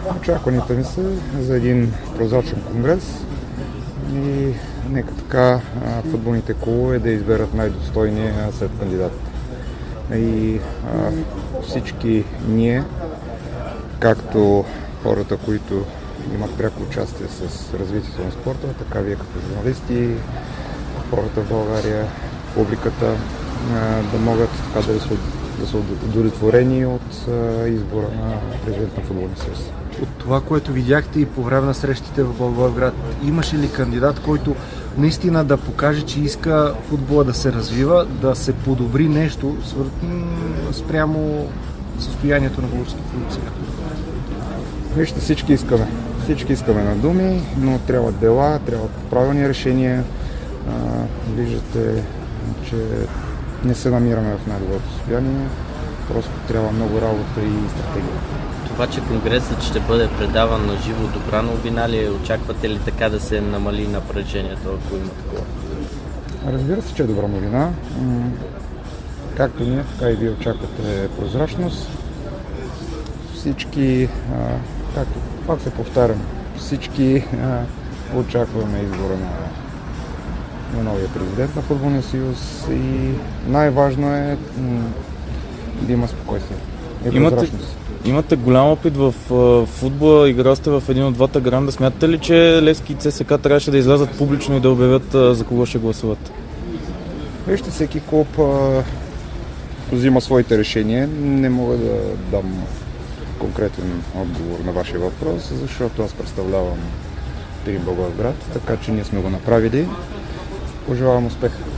Очакванията ми са за един прозрачен конгрес и нека така футболните клубове да изберат най-достойния след кандидат. И всички ние, както хората, които имат пряко участие с развитието на спорта, така вие като журналисти, хората в България, публиката, да могат така да са удовлетворени от избора на президент на футболния съюз. От това, което видяхте и по време на срещите в Благоевград, имаше ли кандидат, който наистина да покаже, че иска футбола да се развива, да се подобри нещо спрямо състоянието на българския футбол сега? Вижте, всички искаме на думи, но трябват дела, трябват правилни решения. Виждате, че не се намираме в най-доброто състояние, просто трябва много работа и стратегия. Това, че конгресът ще бъде предаван на живо, добра новина ли? Очаквате ли така да се намали напрежението, ако има такова? Разбира се, че е добра новина. Както ние, така и вие очаквате прозрачност. Всички, както пак се повтарям, всички очакваме избора на новия президент на Футболния съюз и най-важно е да има спокойствие и прозрачност. Имате голям опит в футбола, играли сте в един от двата гранда. Смятате ли, че Левски и ЦСКА трябваше да излязат публично и да обявят за кого ще гласуват? Вижте, всеки клуб взима своите решения. Не мога да дам конкретен отговор на вашия въпрос, защото аз представлявам Пирин Благоевград, така че ние сме го направили. Пожелавам успех!